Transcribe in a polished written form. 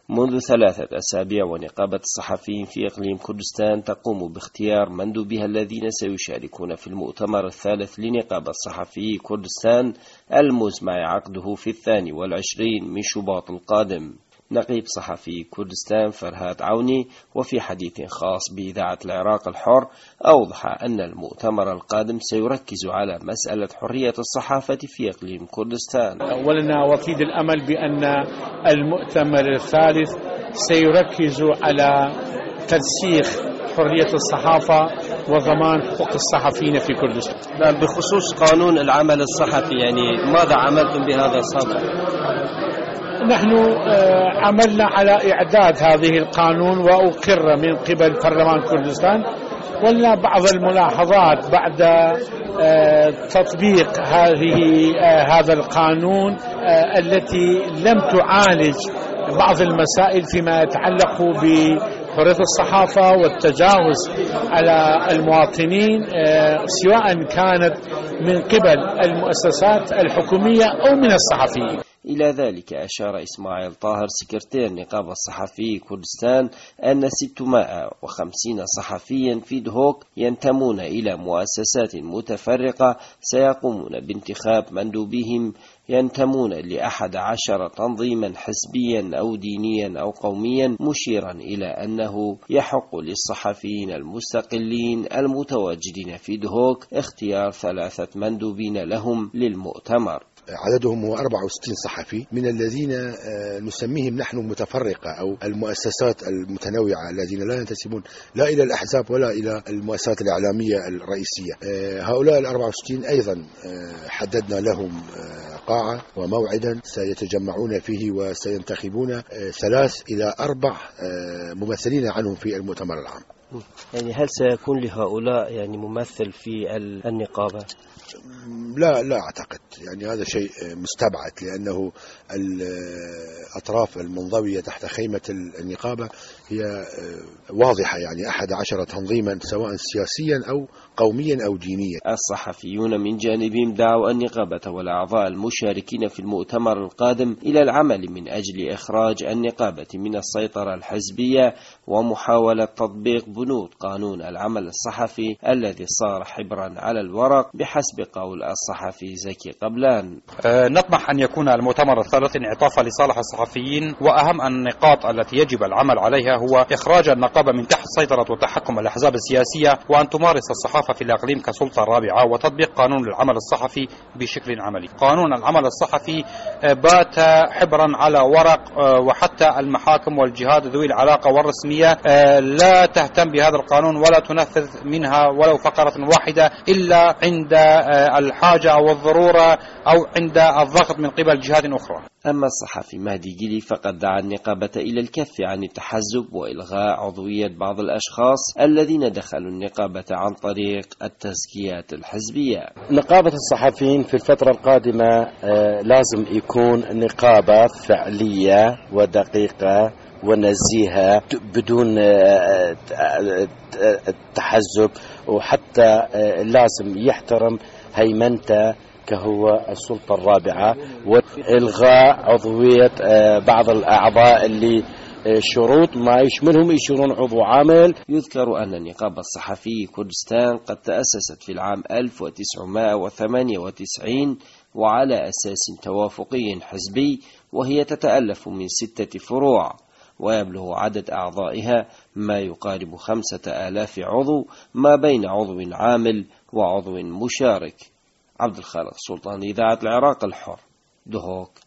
منذ 3 أسابيع ونقابة الصحفيين في إقليم كردستان تقوم باختيار مندوبيها الذين سيشاركون في المؤتمر الثالث لنقابة صحفي كردستان المزمع عقده في 22 من شباط القادم. نقيب صحفي كردستان فرهاد عوني وفي حديث خاص بإذاعة العراق الحر أوضح أن المؤتمر القادم سيركز على مسألة حرية الصحافة في إقليم كردستان. ولنا وكيد الأمل بأن المؤتمر الثالث سيركز على ترسيخ حرية الصحافة وضمان حقوق الصحفيين في كردستان. بخصوص قانون العمل الصحفي، يعني ماذا عملتم بهذا الصدد؟ نحن عملنا على إعداد هذه القانون وأقر من قبل برلمان كردستان، ولنا بعض الملاحظات بعد تطبيق هذا القانون التي لم تعالج بعض المسائل فيما يتعلق بحرية الصحافة والتجاوز على المواطنين، سواء كانت من قبل المؤسسات الحكومية أو من الصحفيين. إلى ذلك أشار إسماعيل طاهر سكرتير نقابة الصحفي كردستان أن 650 صحفيا في دهوك ينتمون إلى مؤسسات متفرقة سيقومون بانتخاب مندوبيهم ينتمون ل11 تنظيما حزبيا أو دينيا أو قوميا، مشيرا إلى أنه يحق للصحفيين المستقلين المتواجدين في دهوك اختيار 3 مندوبين لهم للمؤتمر. عددهم هو 64 صحفي من الذين نسميهم نحن متفرقة أو المؤسسات المتنوعة الذين لا ينتسبون لا إلى الأحزاب ولا إلى المؤسسات الإعلامية الرئيسية. هؤلاء 64 أيضا حددنا لهم قاعة وموعدا سيتجمعون فيه وسينتخبون 3 إلى 4 ممثلين عنهم في المؤتمر العام. يعني هل سيكون لهؤلاء يعني ممثل في النقابة؟ لا أعتقد، يعني هذا شيء مستبعد، لأنه الأطراف المنضوية تحت خيمة النقابة هي واضحة، يعني 11 تنظيما سواء سياسيا أو قوميا أو دينيا. الصحفيون من جانبهم دعوا النقابة والأعضاء المشاركين في المؤتمر القادم إلى العمل من أجل إخراج النقابة من السيطرة الحزبية ومحاولة تطبيق بنود قانون العمل الصحفي الذي صار حبرا على الورق بحسب قول الصحفي زكي قبلان. نطمح أن يكون المؤتمر الثالث انعطافا لصالح الصحفيين، وأهم النقاط التي يجب العمل عليها هو إخراج النقابة من تحت سيطرة وتحكم الأحزاب السياسية، وأن تمارس الصحافة في الإقليم كسلطة رابعة، وتطبيق قانون العمل الصحفي بشكل عملي. قانون العمل الصحفي بات حبرا على ورق، وحتى المحاكم والجهات ذوي العلاقة والرسمية لا تهتم بهذا القانون ولا تنفذ منها ولو فقرة واحدة إلا عند الحاجة أو الضرورة أو عند الضغط من قبل جهات أخرى. أما الصحفي مهدي جلي فقد دعا النقابة إلى الكف عن التحزب وإلغاء عضوية بعض الأشخاص الذين دخلوا النقابة عن طريق التزكيات الحزبية. نقابة الصحفيين في الفترة القادمة لازم يكون نقابة فعلية ودقيقة ونزيهة بدون تحزب، وحتى لازم يحترم هيمنته كهو السلطة الرابعة، وإلغاء عضوية بعض الأعضاء اللي شروط ما يشملهم يشيرون عضو عامل. يذكر أن نقابة الصحفي كردستان قد تأسست في العام 1998 وعلى أساس توافقي حزبي، وهي تتألف من 6 فروع، ويبلغ عدد أعضائها ما يقارب 5000 عضو ما بين عضو عامل وعضو مشارك. عبد الخالق سلطان، إذاعة العراق الحر، دهوك.